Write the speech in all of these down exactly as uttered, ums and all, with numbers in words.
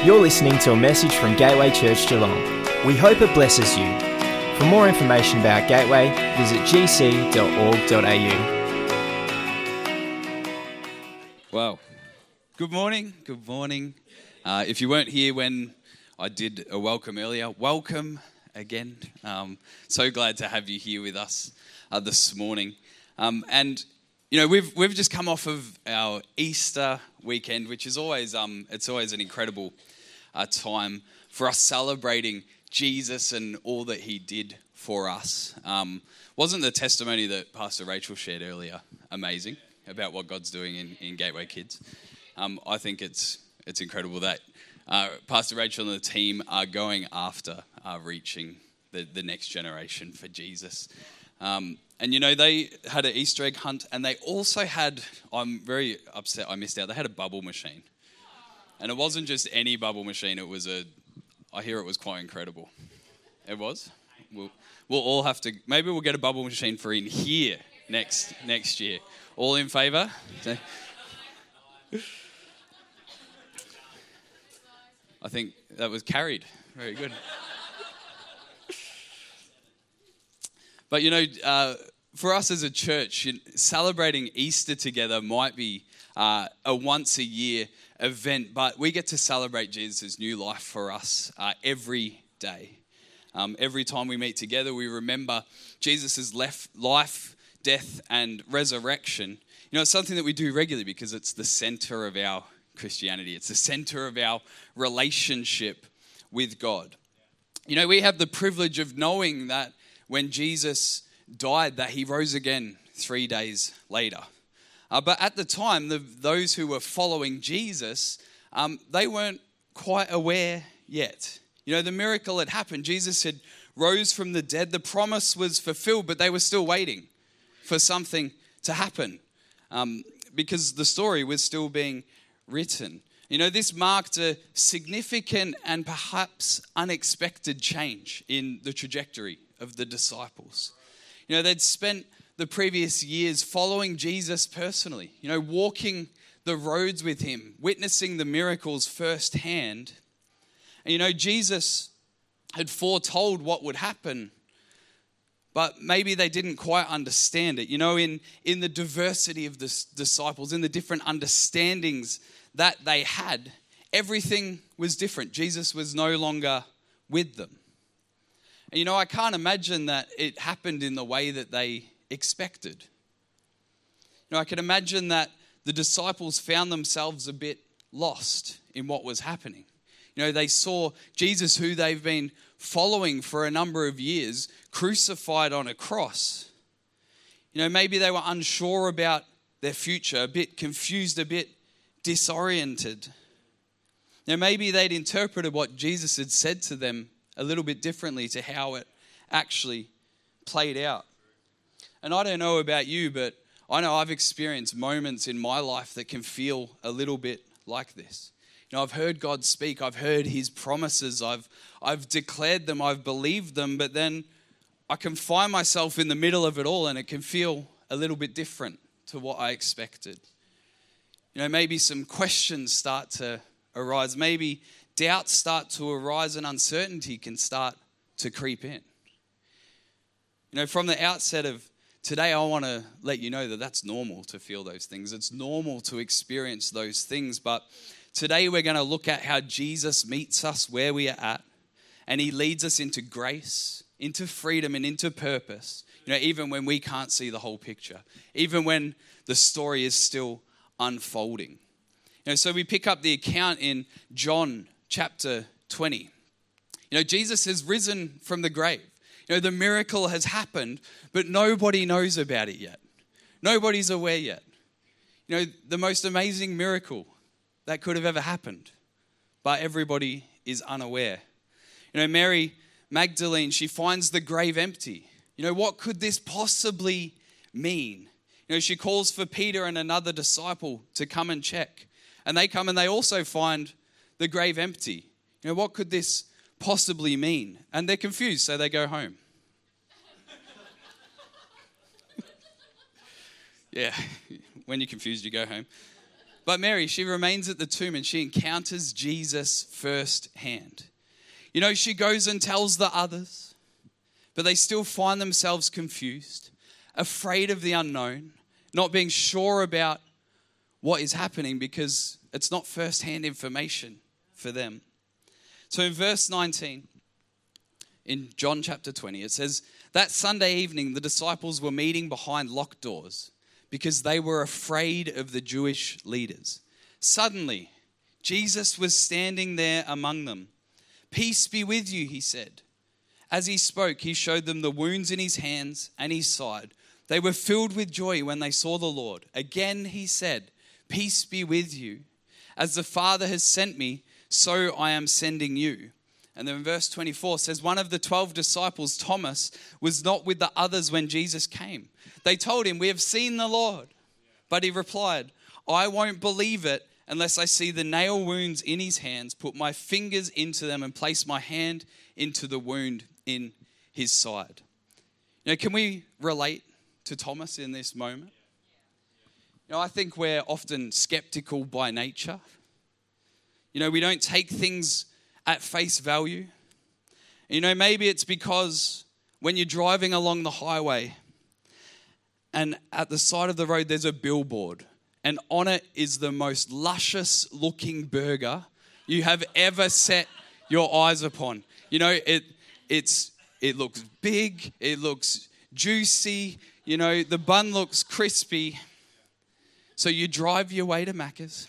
You're listening to a message from Gateway Church Geelong. We hope it blesses you. For more information about Gateway, visit g c dot org dot a u. Wow. Good morning. Good morning. Uh, if you weren't here when I did a welcome earlier, welcome again. Um, so glad to have you here with us uh, this morning. Um, and you know, we've we've just come off of our Easter weekend, which is always um it's always an incredible uh, time for us celebrating Jesus and all that He did for us. Um, wasn't the testimony that Pastor Rachel shared earlier amazing about what God's doing in, in Gateway Kids? Um, I think it's it's incredible that uh, Pastor Rachel and the team are going after uh, reaching the, the next generation for Jesus. Um, and, you know, they had an Easter egg hunt, and they also had, I'm very upset I missed out, they had a bubble machine. And it wasn't just any bubble machine, it was a, I hear it was quite incredible. It was? We'll, we'll all have to, maybe we'll get a bubble machine for in here next next year. All in favour? I think that was carried. Very good. But, you know, uh, for us as a church, celebrating Easter together might be uh, a once-a-year event, but we get to celebrate Jesus' new life for us uh, every day. Um, every time we meet together, we remember Jesus' life, death, and resurrection. You know, it's something that we do regularly because it's the center of our Christianity. It's the center of our relationship with God. You know, we have the privilege of knowing that when Jesus died, that He rose again three days later. Uh, but at the time, the, those who were following Jesus, um, they weren't quite aware yet. You know, the miracle had happened. Jesus had rose from the dead. The promise was fulfilled, but they were still waiting for something to happen um, because the story was still being written. You know, this marked a significant and perhaps unexpected change in the trajectory of the disciples. You know, they'd spent the previous years following Jesus personally, you know, walking the roads with Him, witnessing the miracles firsthand. And, you know, Jesus had foretold what would happen, but maybe they didn't quite understand it. You know, in, in the diversity of the disciples, in the different understandings that they had, everything was different. Jesus was no longer with them. And, you know, I can't imagine that it happened in the way that they expected. You know, I can imagine that the disciples found themselves a bit lost in what was happening. You know, they saw Jesus, who they've been following for a number of years, crucified on a cross. You know, maybe they were unsure about their future, a bit confused, a bit disoriented. Now, maybe they'd interpreted what Jesus had said to them a little bit differently to how it actually played out. And I don't know about you, but I know I've experienced moments in my life that can feel a little bit like this. You know, I've heard God speak, I've heard His promises, I've I've declared them, I've believed them, but then I can find myself in the middle of it all and it can feel a little bit different to what I expected. You know, maybe some questions start to arise, maybe doubts start to arise and uncertainty can start to creep in. You know, from the outset of today, I want to let you know that that's normal to feel those things. It's normal to experience those things. But today we're going to look at how Jesus meets us where we are at. And He leads us into grace, into freedom, and into purpose. You know, even when we can't see the whole picture. Even when the story is still unfolding. You know, so we pick up the account in John chapter twenty. You know, Jesus has risen from the grave. You know, the miracle has happened, but nobody knows about it yet. Nobody's aware yet. You know, the most amazing miracle that could have ever happened, but everybody is unaware. You know, Mary Magdalene, she finds the grave empty. You know, what could this possibly mean? You know, she calls for Peter and another disciple to come and check. And they come and they also find the grave empty. You know, what could this possibly mean? And they're confused, so they go home. Yeah, when you're confused, you go home. But Mary, she remains at the tomb and she encounters Jesus firsthand. You know, she goes and tells the others, but they still find themselves confused, afraid of the unknown, not being sure about what is happening because it's not firsthand information for them. So in verse nineteen, in John chapter twenty, it says, that Sunday evening, the disciples were meeting behind locked doors because they were afraid of the Jewish leaders. Suddenly, Jesus was standing there among them. Peace be with you, he said. As he spoke, he showed them the wounds in his hands and his side. They were filled with joy when they saw the Lord. Again, he said, peace be with you. As the Father has sent me, so I am sending you. And then verse twenty-four says, one of the twelve disciples, Thomas, was not with the others when Jesus came. They told him, we have seen the Lord. But he replied, I won't believe it unless I see the nail wounds in his hands, put my fingers into them and place my hand into the wound in his side. You know, can we relate to Thomas in this moment? You know, I think we're often skeptical by nature. You know, we don't take things at face value. You know, maybe it's because when you're driving along the highway and at the side of the road there's a billboard and on it is the most luscious looking burger you have ever set your eyes upon. You know, it it's it looks big, it looks juicy, you know, the bun looks crispy. So you drive your way to Macca's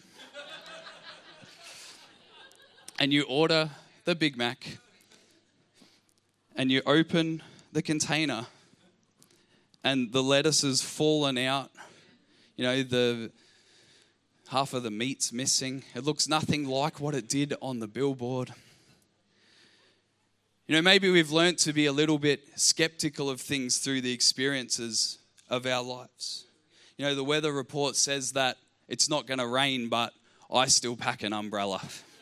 and you order the Big Mac and you open the container and the lettuce has fallen out. You know, the half of the meat's missing. It looks nothing like what it did on the billboard. You know, maybe we've learnt to be a little bit skeptical of things through the experiences of our lives. You know, the weather report says that it's not going to rain, but I still pack an umbrella.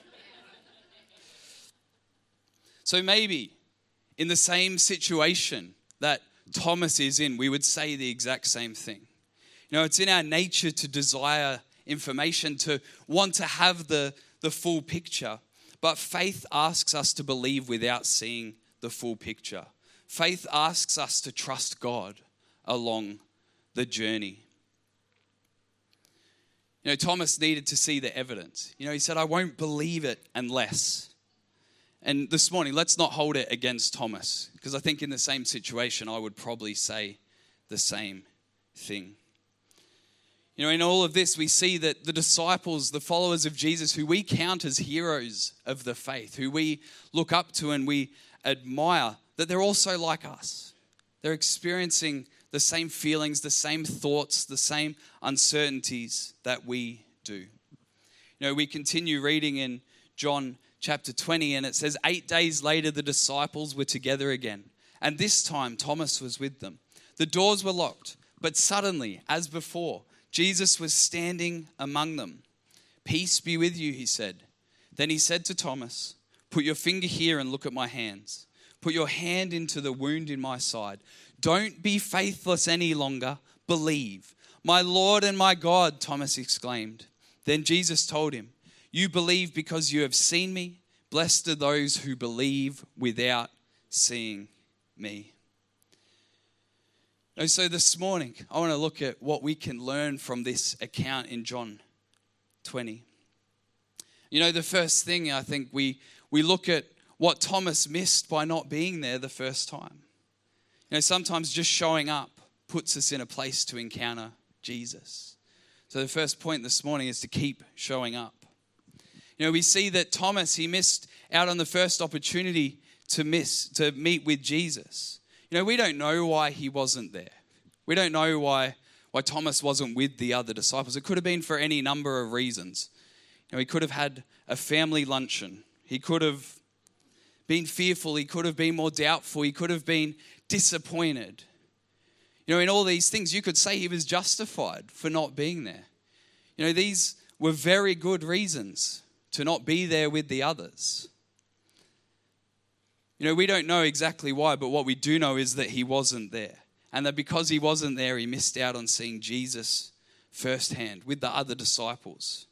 So maybe in the same situation that Thomas is in, we would say the exact same thing. You know, it's in our nature to desire information, to want to have the, the full picture. But faith asks us to believe without seeing the full picture. Faith asks us to trust God along the journey. You know, Thomas needed to see the evidence. You know, he said, I won't believe it unless. And this morning, let's not hold it against Thomas, because I think in the same situation, I would probably say the same thing. You know, in all of this, we see that the disciples, the followers of Jesus, who we count as heroes of the faith, who we look up to and we admire, that they're also like us. They're experiencing the same feelings, the same thoughts, the same uncertainties that we do. You know, we continue reading in John chapter twenty, and it says, eight days later, the disciples were together again. And this time, Thomas was with them. The doors were locked, but suddenly, as before, Jesus was standing among them. Peace be with you, he said. Then he said to Thomas, put your finger here and look at my hands. Put your hand into the wound in my side. Don't be faithless any longer. Believe. My Lord and my God, Thomas exclaimed. Then Jesus told him, you believe because you have seen me. Blessed are those who believe without seeing me. And so this morning, I want to look at what we can learn from this account in John twenty. You know, the first thing I think we, we look at what Thomas missed by not being there the first time. You know, sometimes just showing up puts us in a place to encounter Jesus. So the first point this morning is to keep showing up. You know, we see that Thomas, he missed out on the first opportunity to miss, to meet with Jesus. You know, we don't know why he wasn't there. We don't know why, why Thomas wasn't with the other disciples. It could have been for any number of reasons. You know, he could have had a family luncheon. He could have been fearful. He could have been more doubtful. He could have been disappointed. You know, in all these things, you could say he was justified for not being there. You know, these were very good reasons to not be there with the others. You know, we don't know exactly why, but what we do know is that he wasn't there. And that because he wasn't there, he missed out on seeing Jesus firsthand with the other disciples.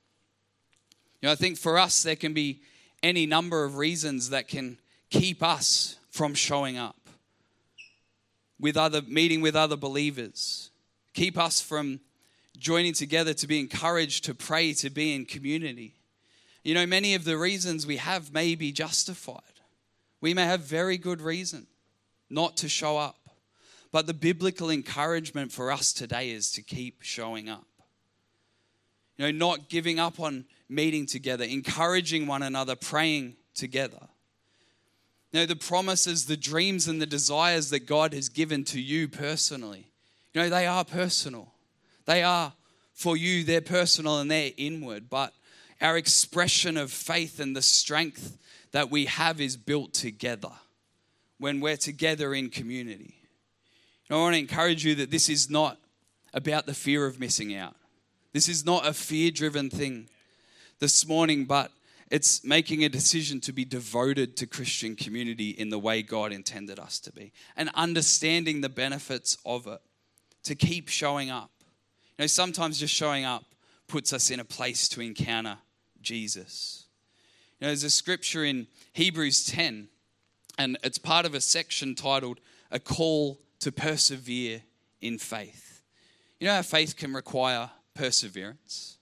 You know, I think for us, there can be any number of reasons that can keep us from showing up with other, meeting with other believers, keep us from joining together to be encouraged, to pray, to be in community. You know, many of the reasons we have may be justified. We may have very good reason not to show up. But the biblical encouragement for us today is to keep showing up. You know, not giving up on meeting together, encouraging one another, praying together. You know, the promises, the dreams and the desires that God has given to you personally, you know, they are personal. They are for you, they're personal and they're inward. But our expression of faith and the strength that we have is built together when we're together in community. I want to encourage you that this is not about the fear of missing out. This is not a fear-driven thing this morning, but it's making a decision to be devoted to Christian community in the way God intended us to be and understanding the benefits of it, to keep showing up. You know, sometimes just showing up puts us in a place to encounter Jesus. You know, there's a scripture in Hebrews ten, and it's part of a section titled A Call to Persevere in Faith. You know, our faith can require perseverance.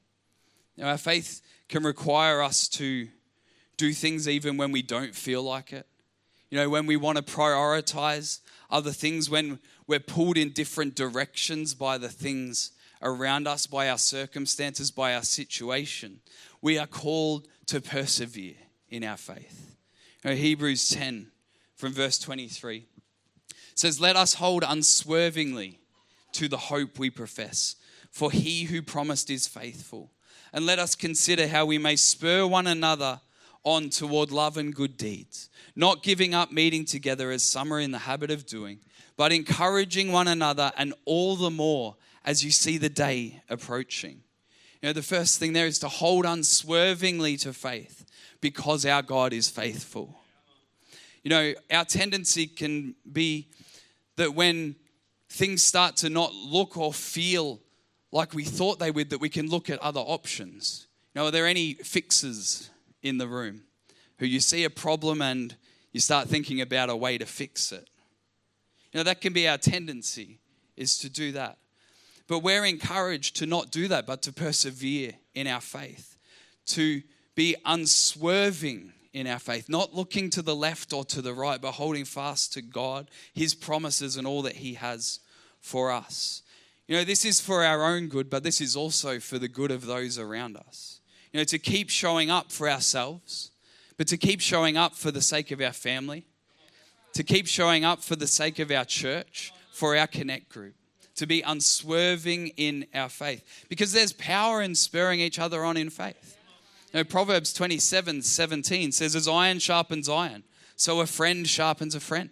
You know, our faith can require us to do things even when we don't feel like it. You know, when we want to prioritize other things, when we're pulled in different directions by the things around us, by our circumstances, by our situation, we are called to persevere in our faith. You know, Hebrews ten from verse twenty-three says, "Let us hold unswervingly to the hope we profess, for he who promised is faithful. And let us consider how we may spur one another on toward love and good deeds, not giving up meeting together as some are in the habit of doing, but encouraging one another, and all the more as you see the day approaching." You know, the first thing there is to hold unswervingly to faith because our God is faithful. You know, our tendency can be that when things start to not look or feel like we thought they would, that we can look at other options. You know, are there any fixers in the room who you see a problem and you start thinking about a way to fix it? You know, that can be our tendency, is to do that. But we're encouraged to not do that, but to persevere in our faith, to be unswerving in our faith, not looking to the left or to the right, but holding fast to God, his promises and all that he has for us. You know, this is for our own good, but this is also for the good of those around us. You know, to keep showing up for ourselves, but to keep showing up for the sake of our family, to keep showing up for the sake of our church, for our connect group, to be unswerving in our faith, because there's power in spurring each other on in faith. You know, Proverbs twenty-seven seventeen says, "As iron sharpens iron, so a friend sharpens a friend."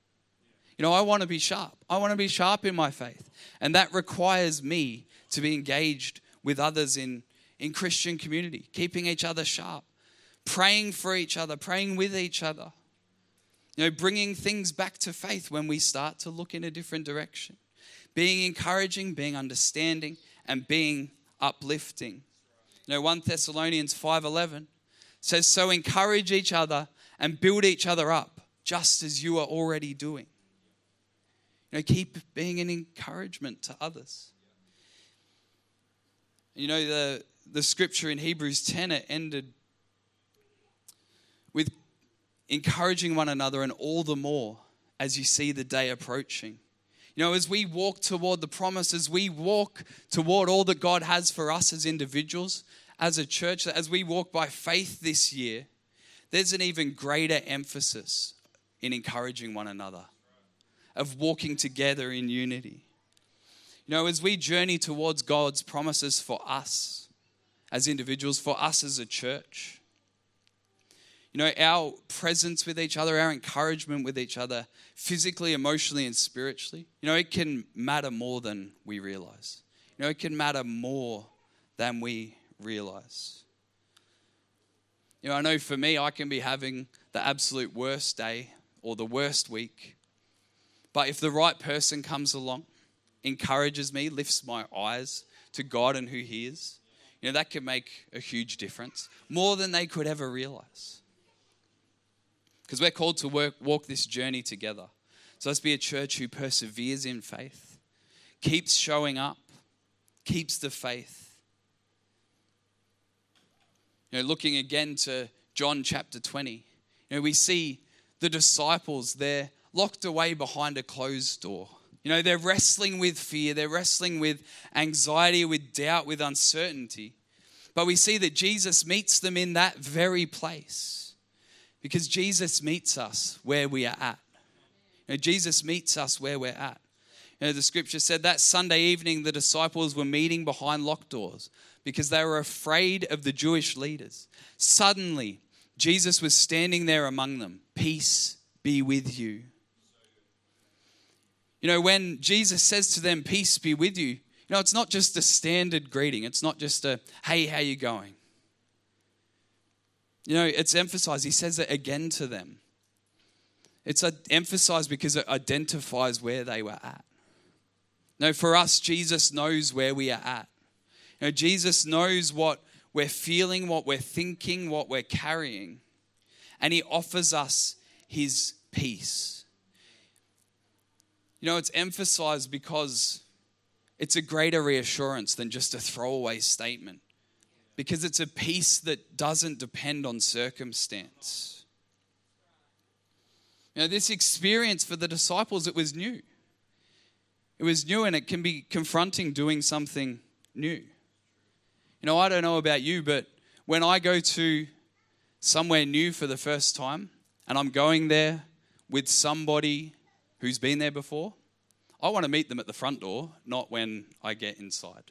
You know, I want to be sharp. I want to be sharp in my faith. And that requires me to be engaged with others in, in Christian community, keeping each other sharp, praying for each other, praying with each other. You know, bringing things back to faith when we start to look in a different direction. Being encouraging, being understanding, and being uplifting. You know, First Thessalonians five eleven says, "So encourage each other and build each other up, just as you are already doing." You know, keep being an encouragement to others. You know, the, the scripture in Hebrews ten, it ended with encouraging one another, and all the more as you see the day approaching. You know, as we walk toward the promises, we walk toward all that God has for us as individuals, as a church, as we walk by faith this year, there's an even greater emphasis in encouraging one another, of walking together in unity. You know, as we journey towards God's promises for us as individuals, for us as a church, you know, our presence with each other, our encouragement with each other, physically, emotionally, and spiritually, you know, it can matter more than we realize. You know, it can matter more than we realize. You know, I know for me, I can be having the absolute worst day or the worst week, but if the right person comes along, encourages me, lifts my eyes to God and who He is, you know, that can make a huge difference, more than they could ever realize. Because we're called to work, walk this journey together. So let's be a church who perseveres in faith, keeps showing up, keeps the faith. You know, looking again to John chapter twenty, you know, we see the disciples, they're locked away behind a closed door. You know, they're wrestling with fear, they're wrestling with anxiety, with doubt, with uncertainty. But we see that Jesus meets them in that very place, because Jesus meets us where we are at. You know, Jesus meets us where we're at. You know, the scripture said that Sunday evening the disciples were meeting behind locked doors because they were afraid of the Jewish leaders. Suddenly, Jesus was standing there among them. Peace be with you. You know, when Jesus says to them, peace be with you, you know, it's not just a standard greeting. It's not just a, hey, how you going? You know, it's emphasized. He says it again to them. It's emphasized because it identifies where they were at. No, for us, Jesus knows where we are at. You know, Jesus knows what we're feeling, what we're thinking, what we're carrying. And He offers us His peace. You know, it's emphasized because it's a greater reassurance than just a throwaway statement. Because it's a peace that doesn't depend on circumstance. You know, this experience for the disciples, it was new. It was new, and it can be confronting doing something new. You know, I don't know about you, but when I go to somewhere new for the first time, and I'm going there with somebody who's been there before, I want to meet them at the front door, not when I get inside.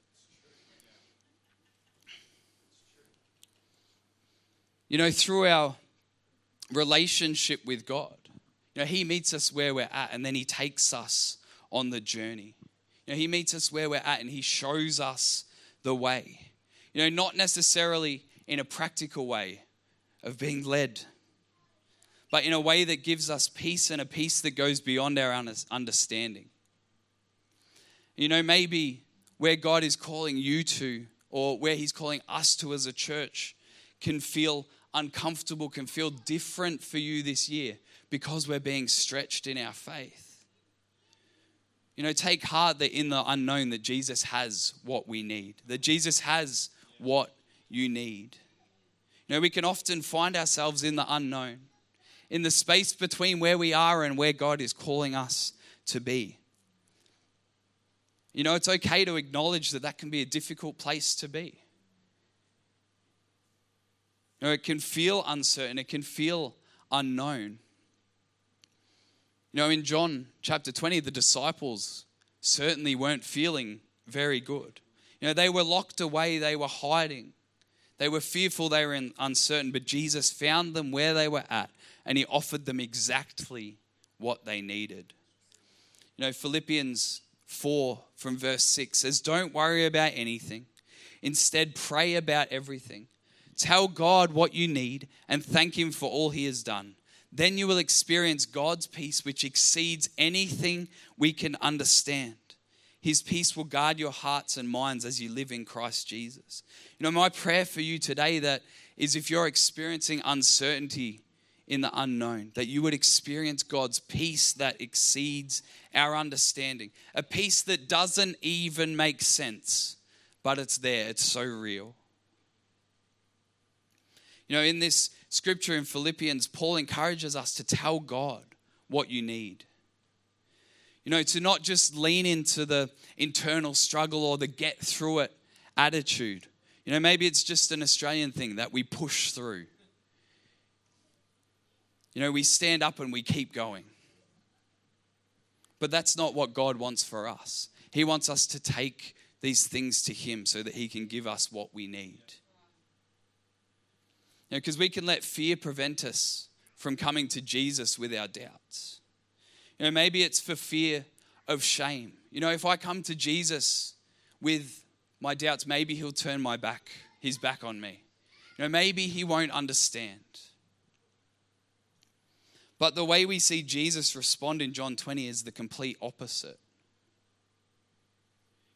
You know, through our relationship with God, you know, He meets us where we're at, and then He takes us on the journey. You know, He meets us where we're at, and He shows us the way. You know, not necessarily in a practical way of being led, but in a way that gives us peace, and a peace that goes beyond our understanding. You know, maybe where God is calling you to, or where He's calling us to as a church, can feel uncomfortable, can feel different for you this year because we're being stretched in our faith. You know, take heart that in the unknown that Jesus has what we need, that Jesus has what you need. You know, we can often find ourselves in the unknown, in the space between where we are and where God is calling us to be. You know, it's okay to acknowledge that that can be a difficult place to be. You know, it can feel uncertain, it can feel unknown. You know, in John chapter twenty, the disciples certainly weren't feeling very good. You know, they were locked away, they were hiding. They were fearful, they were uncertain, but Jesus found them where they were at, and He offered them exactly what they needed. You know, Philippians four from verse six says, don't worry about anything. Instead, pray about everything. Tell God what you need and thank Him for all He has done. Then you will experience God's peace, which exceeds anything we can understand. His peace will guard your hearts and minds as you live in Christ Jesus. You know, my prayer for you today that is if you're experiencing uncertainty in the unknown, that you would experience God's peace that exceeds our understanding. A peace that doesn't even make sense, but it's there. It's so real. You know, in this scripture in Philippians, Paul encourages us to tell God what you need. You know, to not just lean into the internal struggle or the get through it attitude. You know, maybe it's just an Australian thing that we push through. You know, we stand up and we keep going. But that's not what God wants for us. He wants us to take these things to Him so that He can give us what we need. You know, because we can let fear prevent us from coming to Jesus with our doubts. You know, maybe it's for fear of shame. You know, if I come to Jesus with my doubts, maybe He'll turn my back, His back on me. You know, maybe He won't understand. But the way we see Jesus respond in John twenty is the complete opposite.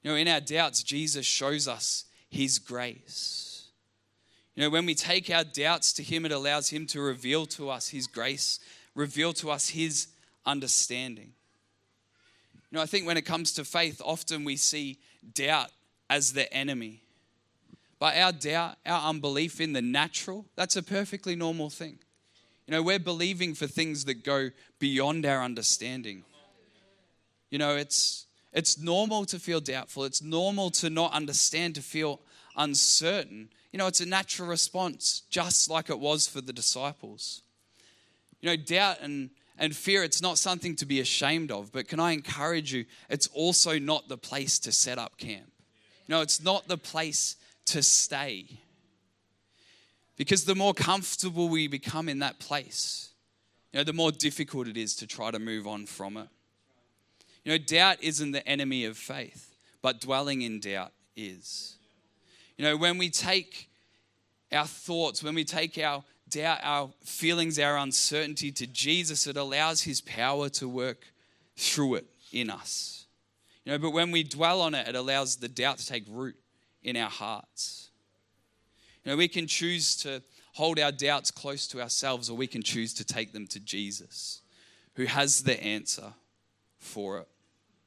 You know, in our doubts, Jesus shows us his grace. You know, when we take our doubts to him, it allows him to reveal to us his grace, reveal to us his understanding. You know, I think when it comes to faith, often we see doubt as the enemy. But our doubt, our unbelief in the natural, that's a perfectly normal thing. You know, we're believing for things that go beyond our understanding. You know, it's it's normal to feel doubtful. It's normal to not understand, to feel uncertain. You know, it's a natural response, just like it was for the disciples. You know, doubt and, and fear, it's not something to be ashamed of. But can I encourage you, it's also not the place to set up camp. You know, it's not the place to stay. Because the more comfortable we become in that place, you know, the more difficult it is to try to move on from it. You know, doubt isn't the enemy of faith, but dwelling in doubt is. You know, when we take our thoughts, when we take our doubt, our feelings, our uncertainty to Jesus, it allows his power to work through it in us. You know, but when we dwell on it, it allows the doubt to take root in our hearts. You know, we can choose to hold our doubts close to ourselves, or we can choose to take them to Jesus, who has the answer for it.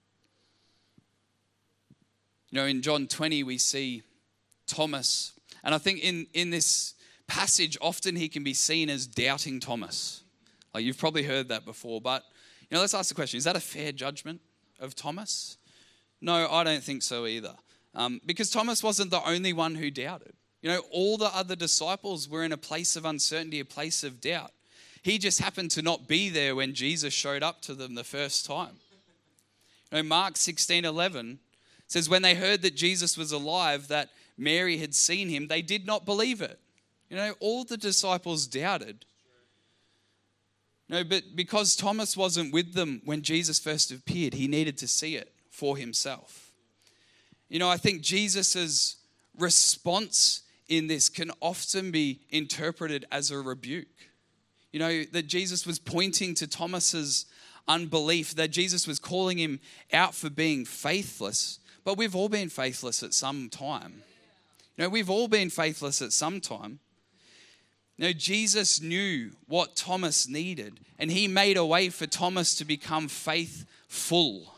You know, in John twenty, we see Thomas. And I think in, in this passage, often he can be seen as doubting Thomas. Like, you've probably heard that before. But, you know, let's ask the question, is that a fair judgment of Thomas? No, I don't think so either. Um, because Thomas wasn't the only one who doubted. You know, all the other disciples were in a place of uncertainty, a place of doubt. He just happened to not be there when Jesus showed up to them the first time. You know, Mark sixteen eleven says, when they heard that Jesus was alive, that Mary had seen him, they did not believe it. You know, all the disciples doubted. No, but because Thomas wasn't with them when Jesus first appeared, he needed to see it for himself. You know, I think Jesus's response in this can often be interpreted as a rebuke. You know, that Jesus was pointing to Thomas's unbelief, that Jesus was calling him out for being faithless. But we've all been faithless at some time. You know, we've all been faithless at some time. You know, Jesus knew what Thomas needed, and he made a way for Thomas to become faithful.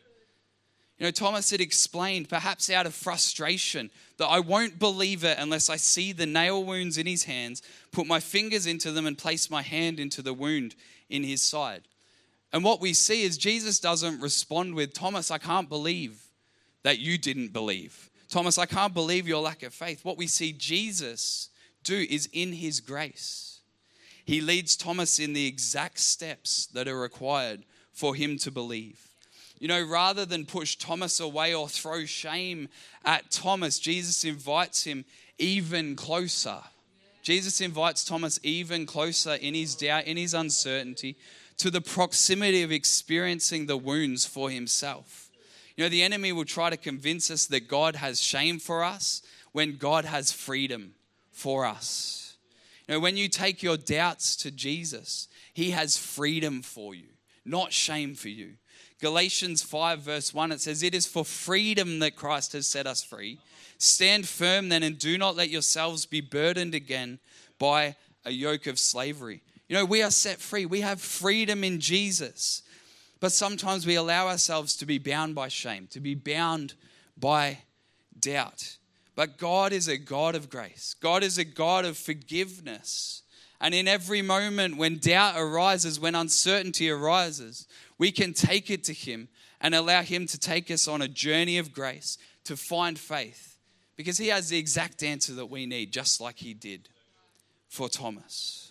You know, Thomas had explained, perhaps out of frustration, that I won't believe it unless I see the nail wounds in his hands, put my fingers into them and place my hand into the wound in his side. And what we see is Jesus doesn't respond with, Thomas, I can't believe that you didn't believe. Thomas, I can't believe your lack of faith. What we see Jesus do is in his grace, he leads Thomas in the exact steps that are required for him to believe. You know, rather than push Thomas away or throw shame at Thomas, Jesus invites him even closer. Jesus invites Thomas even closer in his doubt, in his uncertainty, to the proximity of experiencing the wounds for himself. You know, the enemy will try to convince us that God has shame for us when God has freedom for us. You know, when you take your doubts to Jesus, he has freedom for you, not shame for you. Galatians five verse one, it says, it is for freedom that Christ has set us free. Stand firm then and do not let yourselves be burdened again by a yoke of slavery. You know, we are set free. We have freedom in Jesus. But sometimes we allow ourselves to be bound by shame, to be bound by doubt. But God is a God of grace. God is a God of forgiveness. And in every moment when doubt arises, when uncertainty arises, we can take it to him and allow him to take us on a journey of grace to find faith. Because he has the exact answer that we need, just like he did for Thomas.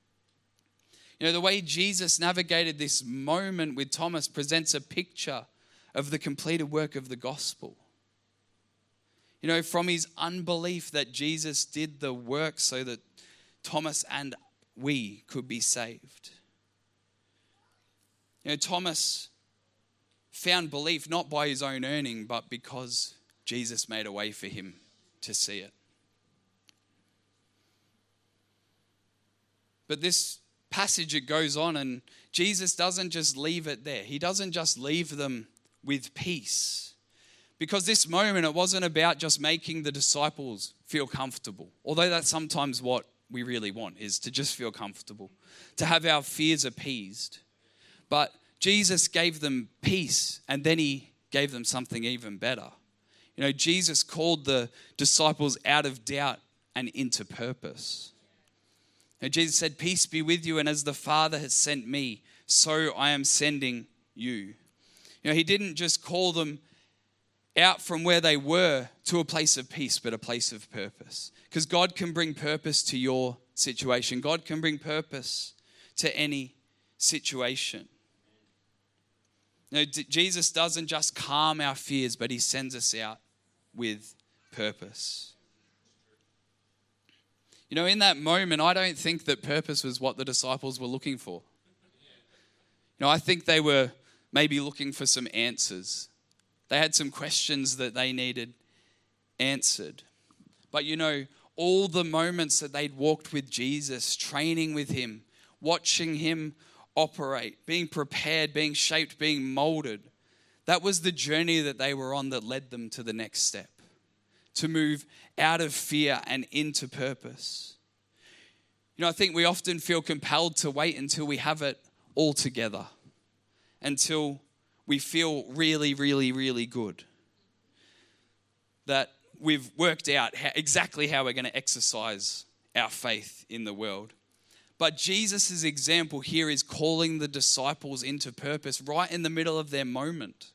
You know, the way Jesus navigated this moment with Thomas presents a picture of the completed work of the gospel. You know, from his unbelief that Jesus did the work so that Thomas and we could be saved. You know, Thomas found belief not by his own earning, but because Jesus made a way for him to see it. But this passage, it goes on, and Jesus doesn't just leave it there. He doesn't just leave them with peace, Because this moment, it wasn't about just making the disciples feel comfortable. Although that's sometimes what we really want, is to just feel comfortable, to have our fears appeased. But Jesus gave them peace, and then he gave them something even better. You know, Jesus called the disciples out of doubt and into purpose. You know, Jesus said, "Peace be with you, and as the Father has sent me, so I am sending you." You know, he didn't just call them out from where they were to a place of peace, but a place of purpose. Because God can bring purpose to your situation. God can bring purpose to any situation. You know, D- Jesus doesn't just calm our fears, but he sends us out with purpose. You know, in that moment, I don't think that purpose was what the disciples were looking for. You know, I think they were maybe looking for some answers. They had some questions that they needed answered. But you know, all the moments that they'd walked with Jesus, training with him, watching him operate, being prepared, being shaped, being molded, that was the journey that they were on that led them to the next step, to move out of fear and into purpose. You know, I think we often feel compelled to wait until we have it all together, until we feel really, really, really good, that we've worked out how, exactly how we're going to exercise our faith in the world. But Jesus' example here is calling the disciples into purpose right in the middle of their moment,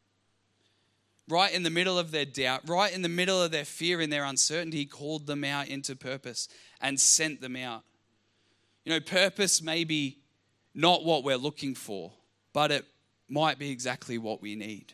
right in the middle of their doubt, right in the middle of their fear and their uncertainty. He called them out into purpose and sent them out. You know, purpose may be not what we're looking for, but it might be exactly what we need.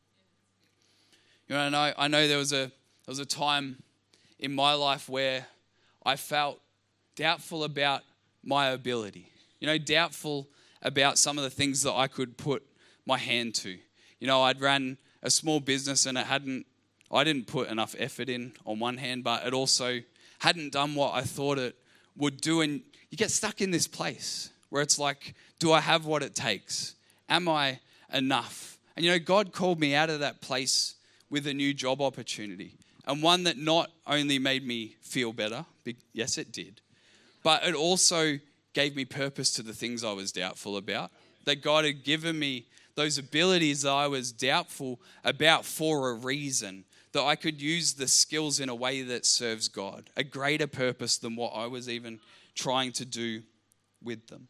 You know, I know, I know there was a there was a time in my life where I felt doubtful about my ability. You know, doubtful about some of the things that I could put my hand to. You know, I'd ran a small business and it hadn't, I didn't put enough effort in on one hand, but it also hadn't done what I thought it would do. And you get stuck in this place where it's like, do I have what it takes? Am I enough? And you know, God called me out of that place with a new job opportunity, and one that not only made me feel better, yes it did, but it also gave me purpose to the things I was doubtful about. That God had given me those abilities that I was doubtful about for a reason, that I could use the skills in a way that serves God, a greater purpose than what I was even trying to do with them.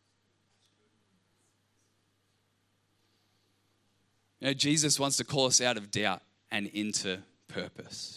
You know, Jesus wants to call us out of doubt and into purpose.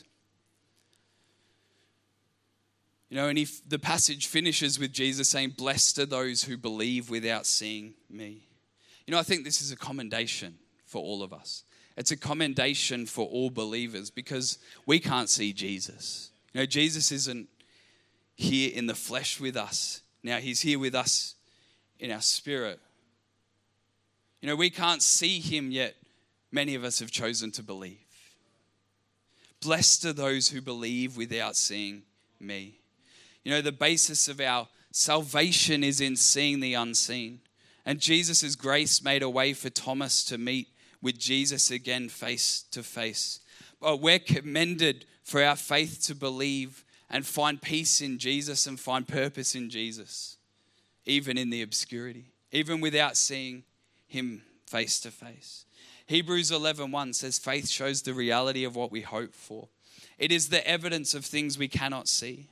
You know, and if the passage finishes with Jesus saying, "Blessed are those who believe without seeing me." You know, I think this is a commendation for all of us. It's a commendation for all believers because we can't see Jesus. You know, Jesus isn't here in the flesh with us. Now, he's here with us in our spirit. You know, we can't see him yet. Many of us have chosen to believe. Blessed are those who believe without seeing me. You know, the basis of our salvation is in seeing the unseen. And Jesus' grace made a way for Thomas to meet with Jesus again face to face. But we're commended for our faith to believe and find peace in Jesus and find purpose in Jesus, even in the obscurity, even without seeing him face to face. Hebrews eleven one says, faith shows the reality of what we hope for. It is the evidence of things we cannot see.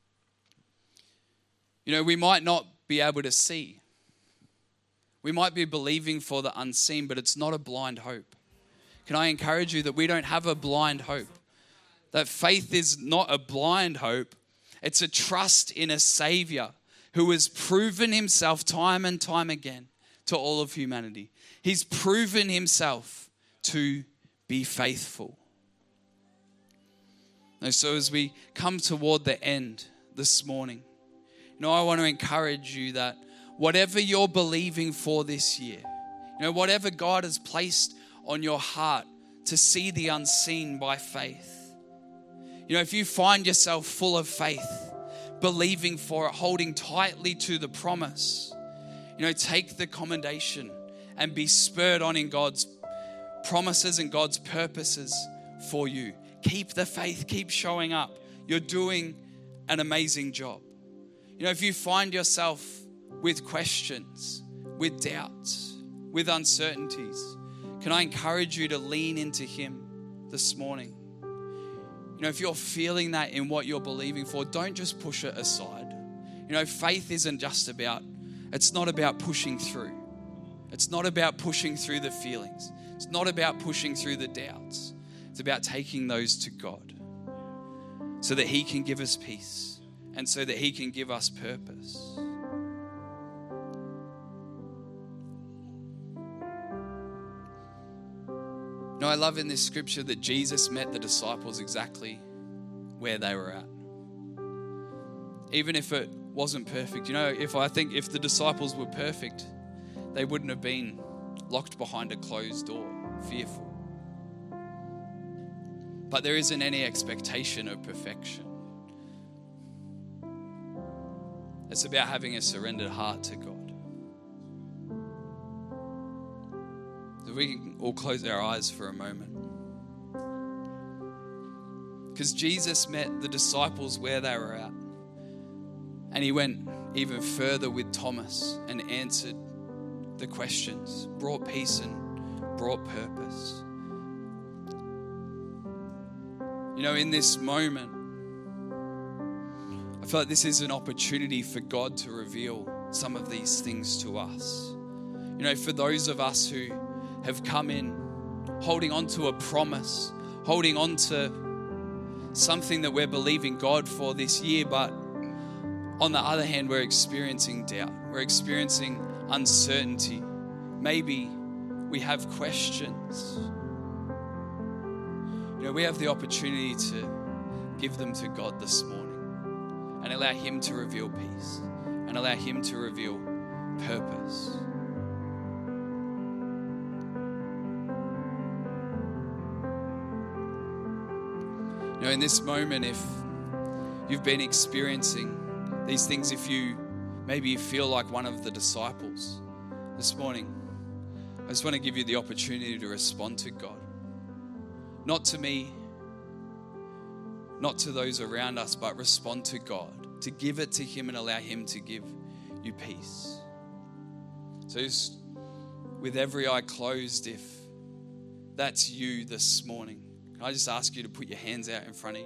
You know, we might not be able to see. We might be believing for the unseen, but it's not a blind hope. Can I encourage you that we don't have a blind hope? That faith is not a blind hope. It's a trust in a Savior who has proven himself time and time again to all of humanity. He's proven himself to be faithful. And so as we come toward the end this morning, you know, I want to encourage you that whatever you're believing for this year, you know, whatever God has placed on your heart to see the unseen by faith, you know, if you find yourself full of faith, believing for it, holding tightly to the promise, you know, take the commendation and be spurred on in God's promises and God's purposes for you. Keep the faith, keep showing up. You're doing an amazing job. You know, if you find yourself with questions, with doubts, with uncertainties, can I encourage you to lean into Him this morning? You know, if you're feeling that in what you're believing for, don't just push it aside. You know, faith isn't just about, it's not about pushing through. It's not about pushing through the feelings. It's not about pushing through the doubts. It's about taking those to God so that He can give us peace and so that He can give us purpose. You know, I love in this scripture that Jesus met the disciples exactly where they were at. Even if it wasn't perfect. You know, if I think if the disciples were perfect, they wouldn't have been locked behind a closed door, fearful. But there isn't any expectation of perfection. It's about having a surrendered heart to God. So we can all close our eyes for a moment. Because Jesus met the disciples where they were at. And He went even further with Thomas and answered the questions, brought peace and brought purpose. You know, in this moment, I feel like this is an opportunity for God to reveal some of these things to us. You know, for those of us who have come in holding on to a promise, holding on to something that we're believing God for this year, but on the other hand, we're experiencing doubt. We're experiencing uncertainty. Maybe we have questions. You know, we have the opportunity to give them to God this morning and allow Him to reveal peace and allow Him to reveal purpose. You know, in this moment, if you've been experiencing these things, if you maybe you feel like one of the disciples this morning, I just want to give you the opportunity to respond to God. Not to me, not to those around us, but respond to God, to give it to Him and allow Him to give you peace. So just with every eye closed, if that's you this morning, can I just ask you to put your hands out in front of you?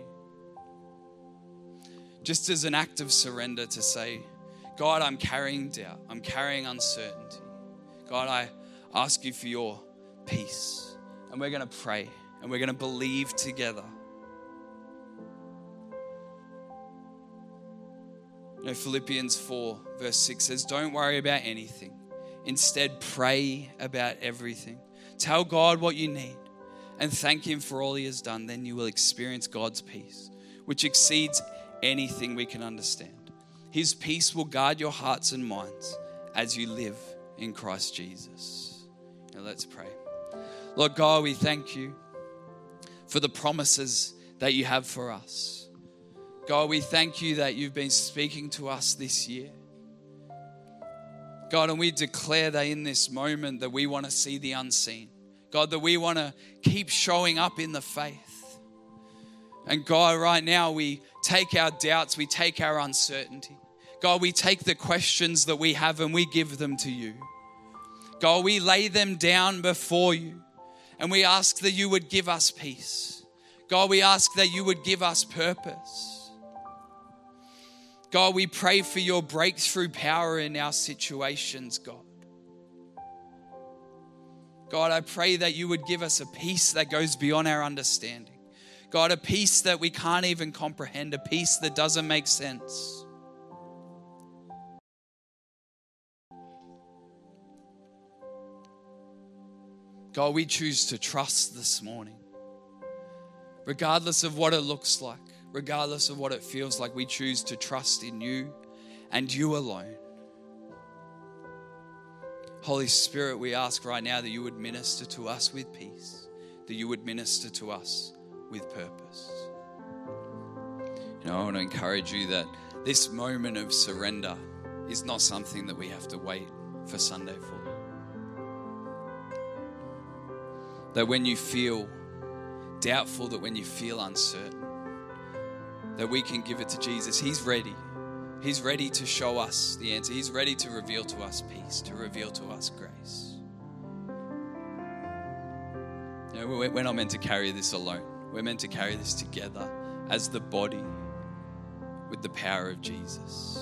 Just as an act of surrender to say, God, I'm carrying doubt. I'm carrying uncertainty. God, I ask you for your peace. And we're going to pray and we're going to believe together. You know, Philippians four verse six says, don't worry about anything. Instead, pray about everything. Tell God what you need and thank Him for all He has done. Then you will experience God's peace, which exceeds anything we can understand. His peace will guard your hearts and minds as you live in Christ Jesus. Now let's pray. Lord God, we thank you for the promises that you have for us. God, we thank you that you've been speaking to us this year. God, and we declare that in this moment that we want to see the unseen. God, that we want to keep showing up in the faith. And God, right now we take our doubts, we take our uncertainty. God, we take the questions that we have and we give them to you. God, we lay them down before you and we ask that you would give us peace. God, we ask that you would give us purpose. God, we pray for your breakthrough power in our situations, God. God, I pray that you would give us a peace that goes beyond our understanding. God, a peace that we can't even comprehend, a peace that doesn't make sense. God, we choose to trust this morning. Regardless of what it looks like, regardless of what it feels like, we choose to trust in you and you alone. Holy Spirit, we ask right now that you would minister to us with peace, that you would minister to us with purpose. You know, I want to encourage you that this moment of surrender is not something that we have to wait for Sunday for. That when you feel doubtful, that when you feel uncertain, that we can give it to Jesus. He's ready. He's ready to show us the answer. He's ready to reveal to us peace, to reveal to us grace. You know, we're not meant to carry this alone. We're meant to carry this together as the body with the power of Jesus.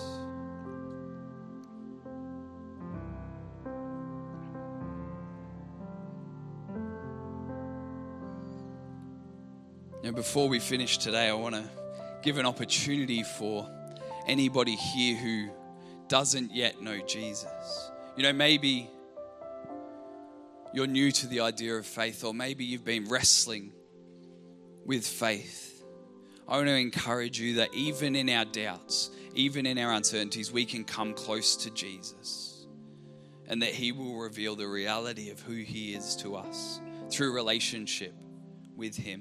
Now, before we finish today, I want to give an opportunity for anybody here who doesn't yet know Jesus. You know, maybe you're new to the idea of faith, or maybe you've been wrestling with faith. I want to encourage you that even in our doubts, even in our uncertainties, we can come close to Jesus, and that he will reveal the reality of who he is to us through relationship with him.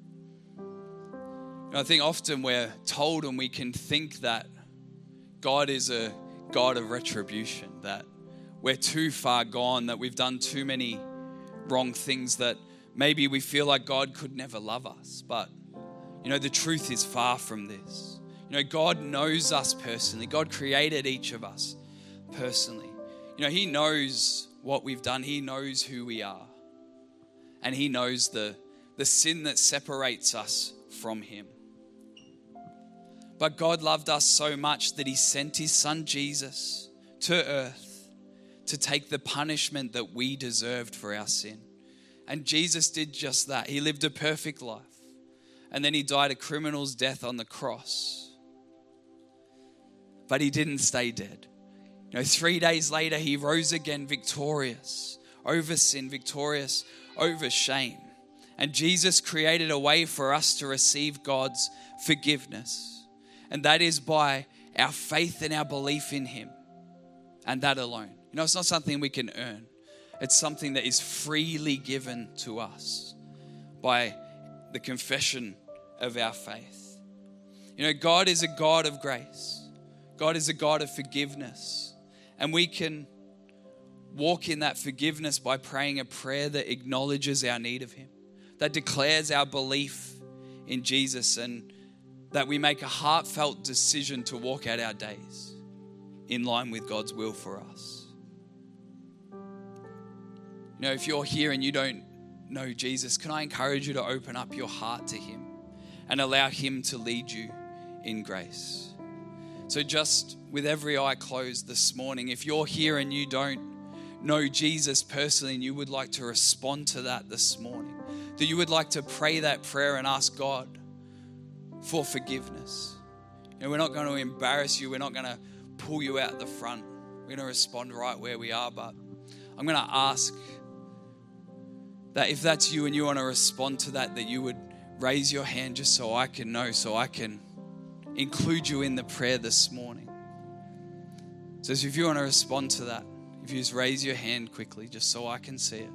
And I think often we're told, and we can think that God is a God of retribution, that we're too far gone, that we've done too many wrong things, that maybe we feel like God could never love us. But, you know, the truth is far from this. You know, God knows us personally. God created each of us personally. You know, he knows what we've done. He knows who we are. And he knows the, the sin that separates us from him. But God loved us so much that he sent his son Jesus to earth to take the punishment that we deserved for our sin. And Jesus did just that. He lived a perfect life. And then he died a criminal's death on the cross. But he didn't stay dead. You know, three days later, he rose again victorious over sin, victorious over shame. And Jesus created a way for us to receive God's forgiveness. And that is by our faith and our belief in him. And that alone. You know, it's not something we can earn. It's something that is freely given to us by the confession of our faith. You know, God is a God of grace. God is a God of forgiveness. And we can walk in that forgiveness by praying a prayer that acknowledges our need of him, that declares our belief in Jesus, and that we make a heartfelt decision to walk out our days in line with God's will for us. You know, if you're here and you don't know Jesus, can I encourage you to open up your heart to him and allow him to lead you in grace? So just with every eye closed this morning, if you're here and you don't know Jesus personally and you would like to respond to that this morning, that you would like to pray that prayer and ask God for forgiveness. You know, we're not going to embarrass you. We're not going to pull you out the front. We're going to respond right where we are. But I'm going to ask that if that's you and you want to respond to that, that you would raise your hand just so I can know, so I can include you in the prayer this morning. So if you want to respond to that, if you just raise your hand quickly, just so I can see it.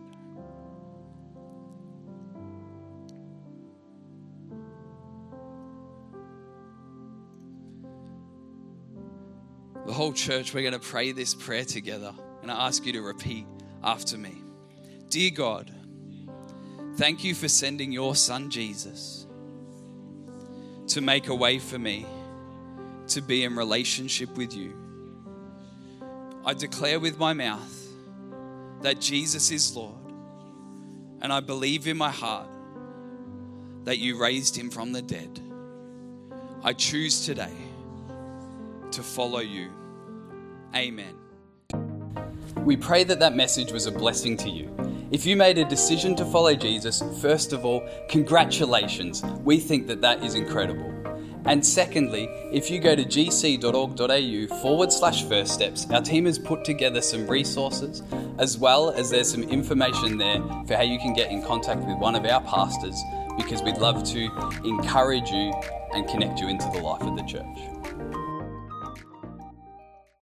The whole church, we're going to pray this prayer together. And I ask you to repeat after me. Dear God, thank you for sending your son Jesus to make a way for me to be in relationship with you. I declare with my mouth that Jesus is Lord, and I believe in my heart that you raised him from the dead. I choose today to follow you. Amen. We pray that that message was a blessing to you. If you made a decision to follow Jesus, first of all, congratulations. We think that that is incredible. And secondly, if you go to gc.org.au forward slash first steps, our team has put together some resources, as well as there's some information there for how you can get in contact with one of our pastors, because we'd love to encourage you and connect you into the life of the church.